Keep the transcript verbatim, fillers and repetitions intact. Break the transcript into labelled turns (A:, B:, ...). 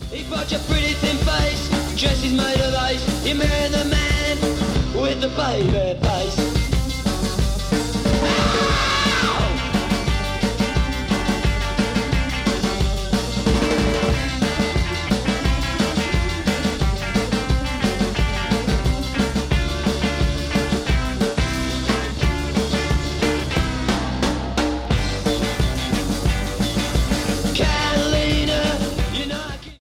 A: He bought your pretty thin face, dress is made of ice. You're marrying the man with the baby face.